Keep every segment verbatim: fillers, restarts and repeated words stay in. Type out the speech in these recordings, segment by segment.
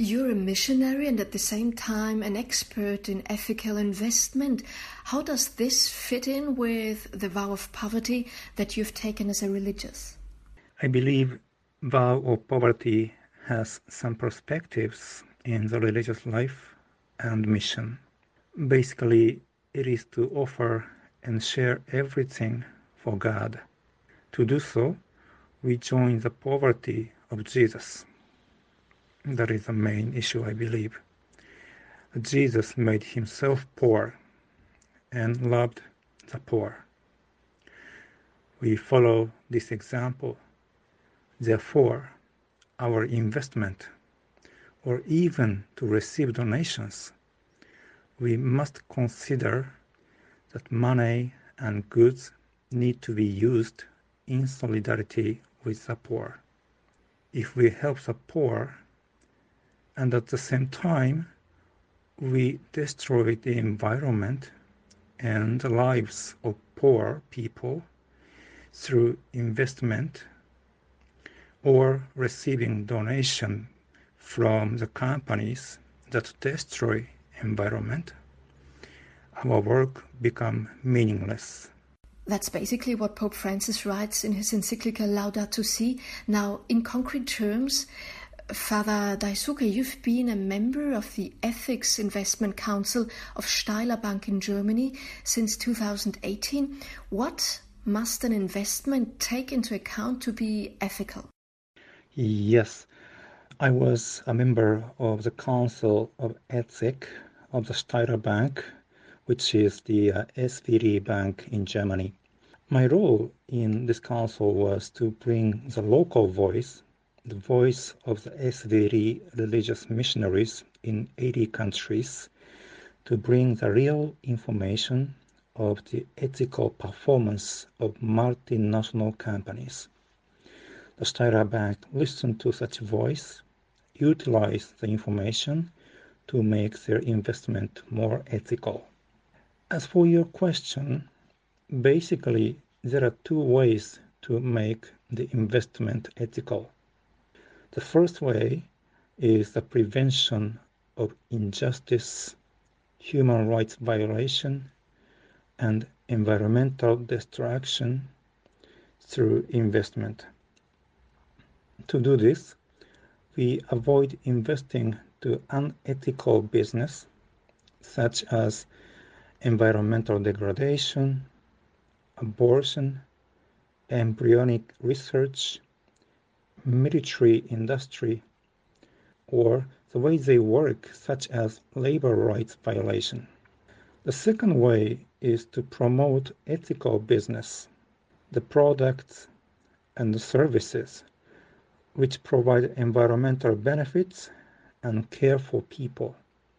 You're a missionary and at the same time an expert in ethical investment. How does this fit in with the vow of poverty that you've taken as a religious? I believe vow of poverty has some perspectives in the religious life and mission. Basically, it is to offer and share everything for God. To do so, we join the poverty of Jesus. That is the main issue, I believe. Jesus made himself poor and loved the poor. We follow this example. Therefore, our investment, or even to receive donations, we must consider that money and goods need to be used in solidarity with the poor. If we help the poor, and at the same time we destroy the environment and the lives of poor people through investment or receiving donation from the companies that destroy environment, our work become meaningless. That's basically what Pope Francis writes in his encyclical Laudato Si. Now, in concrete terms, Father Daisuke, you've been a member of the Ethics Investment Council of Steiler Bank in Germany since two thousand eighteen. What must an investment take into account to be ethical? Yes, I was a member of the Council of Ethics of the Steiler Bank, which is the uh, S V D Bank in Germany. My role in this council was to bring the local voice, the voice of the S V D religious missionaries in eighty countries, to bring the real information of the ethical performance of multinational companies. The Steiler Bank listened to such voice, utilized the information to make their investment more ethical. As for your question, basically there are two ways to make the investment ethical. The first way is the prevention of injustice, human rights violation, and environmental destruction through investment. To do this, we avoid investing to unethical business, such as environmental degradation, abortion, embryonic research, military industry, or the way they work, such as labor rights violation. The second way is to promote ethical business, the products and the services which provide environmental benefits and care for people,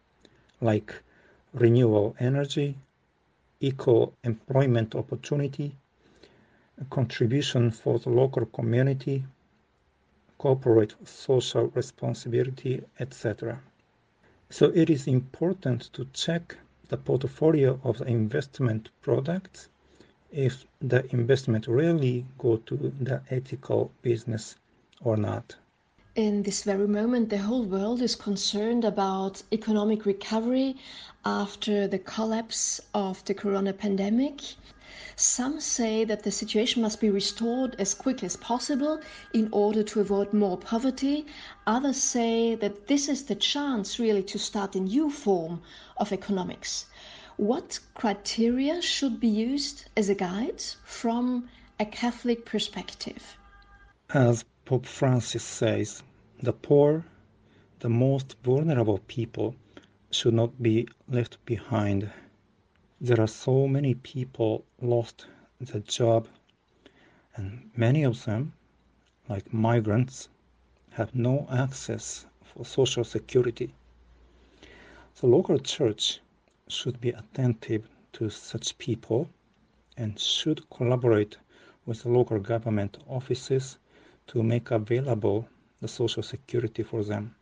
like renewable energy, equal employment opportunity, contribution for the local community, corporate social responsibility, et cetera. So it is important to check the portfolio of the investment products if the investment really go to the ethical business or not. In this very moment, the whole world is concerned about economic recovery after the collapse of the corona pandemic. Some say that the situation must be restored as quickly as possible in order to avoid more poverty. Others say that this is the chance really to start a new form of economics. What criteria should be used as a guide from a Catholic perspective? As Pope Francis says, the poor, the most vulnerable people, should not be left behind. There are so many people lost their job, and many of them, like migrants, have no access for social security. The local church should be attentive to such people and should collaborate with the local government offices to make available the social security for them.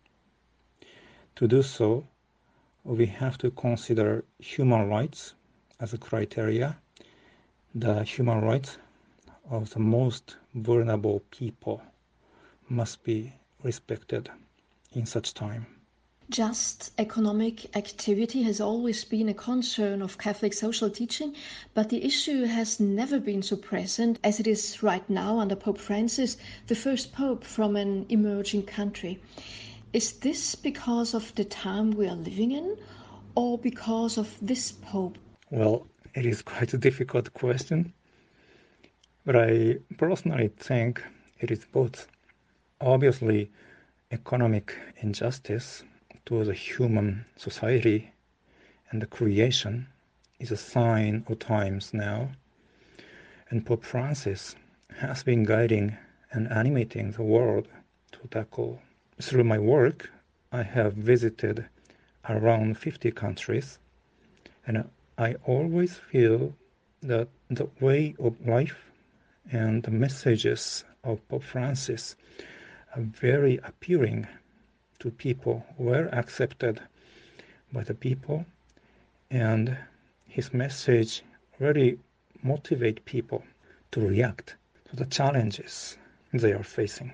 To do so, we have to consider human rights as a criteria, the human rights of the most vulnerable people must be respected in such time. Just economic activity has always been a concern of Catholic social teaching, but the issue has never been so present as it is right now under Pope Francis, the first pope from an emerging country. Is this because of the time we are living in, or because of this pope? Well, it is quite a difficult question, but I personally think it is both. Obviously, economic injustice to the human society and the creation is a sign of times now, and Pope Francis has been guiding and animating the world to tackle. Through my work, I have visited around fifty countries, and I always feel that the way of life and the messages of Pope Francis are very appealing to people, well accepted by the people, and his message really motivate people to react to the challenges they are facing.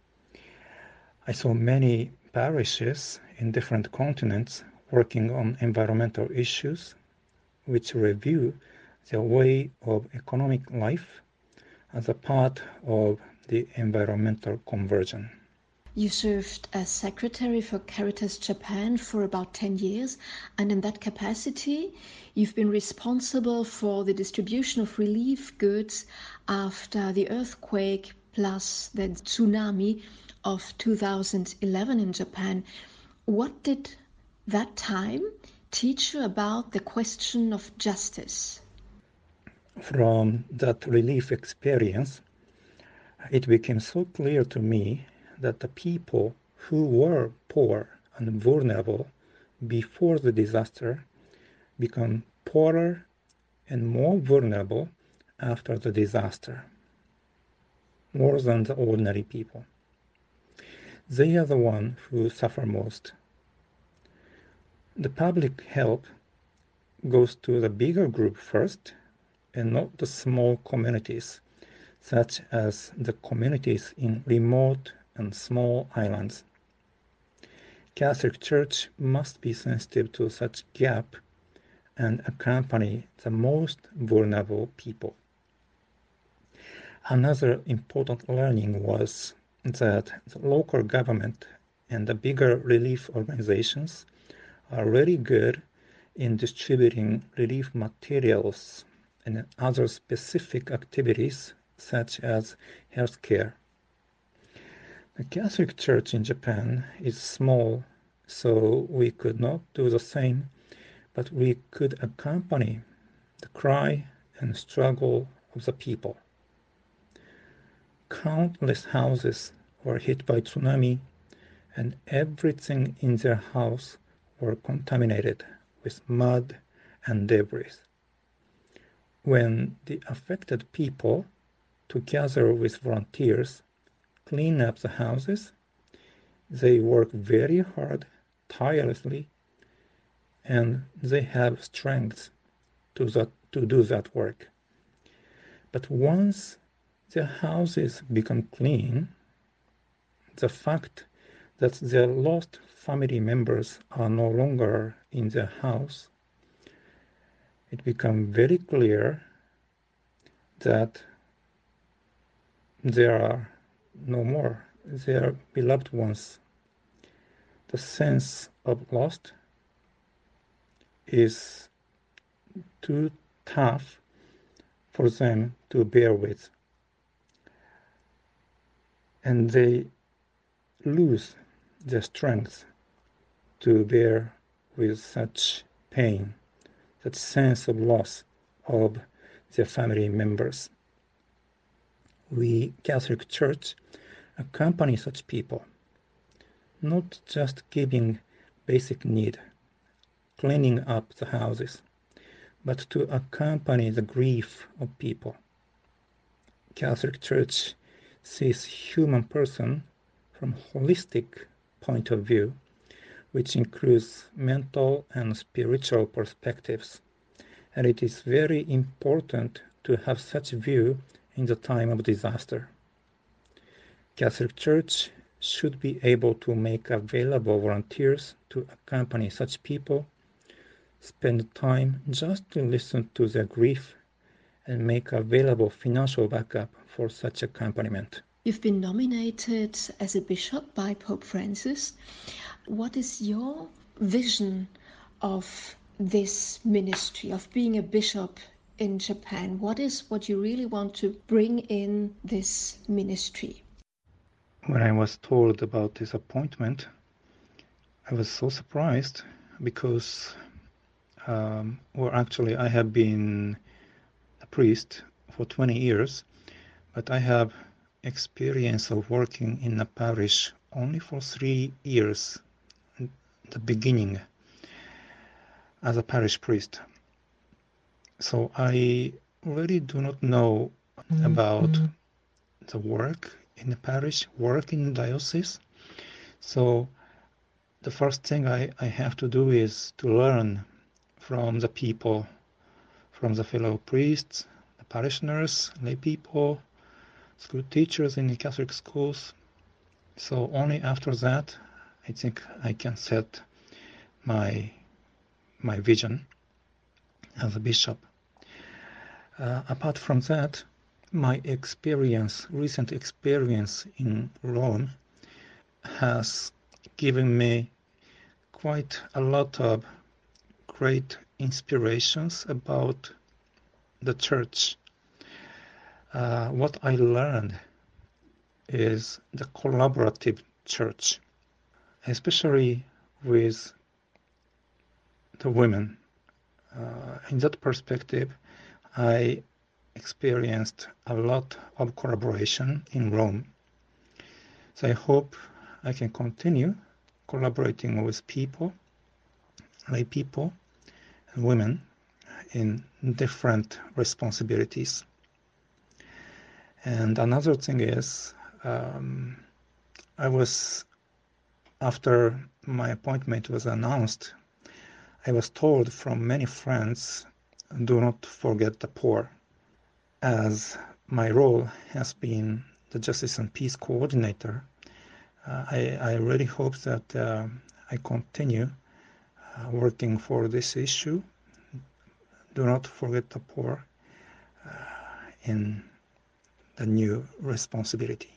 I saw many parishes in different continents working on environmental issues, which review their way of economic life as a part of the environmental conversion. You served as secretary for Caritas Japan for about ten years, and in that capacity, you've been responsible for the distribution of relief goods after the earthquake plus the tsunami of two thousand eleven in Japan. What did that time teach you about the question of justice? From that relief experience, it became so clear to me that the people who were poor and vulnerable before the disaster become poorer and more vulnerable after the disaster, more than the ordinary people. They are the ones who suffer most. The public help goes to the bigger group first, and not the small communities, such as the communities in remote and small islands. Catholic Church must be sensitive to such gap and accompany the most vulnerable people. Another important learning was that the local government and the bigger relief organizations are really good in distributing relief materials and other specific activities such as healthcare. The Catholic Church in Japan is small, so we could not do the same, but we could accompany the cry and struggle of the people. Countless houses were hit by tsunami, and everything in their house were contaminated with mud and debris. When the affected people, together with volunteers, clean up the houses, they work very hard, tirelessly, and they have strength to, that, to do that work. But once their houses become clean, the fact that their lost family members are no longer in their house, it becomes very clear that there are no more their beloved ones. The sense of loss is too tough for them to bear with, and they lose their strength to bear with such pain, that sense of loss of their family members. We, Catholic Church, accompany such people, not just giving basic need, cleaning up the houses, but to accompany the grief of people. Catholic Church sees human person from holistic point of view, which includes mental and spiritual perspectives, and it is very important to have such view in the time of disaster. Catholic Church should be able to make available volunteers to accompany such people, spend time just to listen to their grief, and make available financial backup for such accompaniment. You've been nominated as a bishop by Pope Francis. What is your vision of this ministry, of being a bishop in Japan? What is what you really want to bring in this ministry? When I was told about this appointment, I was so surprised because, um, well, actually, I have been a priest for twenty years, but I have experience of working in a parish only for three years, the beginning, as a parish priest. So I really do not know about mm-hmm. the work in the parish, work in the diocese. So the first thing I, I have to do is to learn from the people, from the fellow priests, the parishioners, lay people, school teachers in the Catholic schools. So only after that, I think I can set my my vision as a bishop. Uh, apart from that, my experience, recent experience in Rome, has given me quite a lot of great inspirations about the church. Uh, what I learned is the collaborative church, especially with the women. Uh, in that perspective, I experienced a lot of collaboration in Rome. So I hope I can continue collaborating with people, lay people, and women in different responsibilities. And another thing is, um, I was, after my appointment was announced, I was told from many friends, do not forget the poor. As my role has been the Justice and Peace Coordinator, uh, I, I really hope that uh, I continue uh, working for this issue. Do not forget the poor uh, in the new responsibility.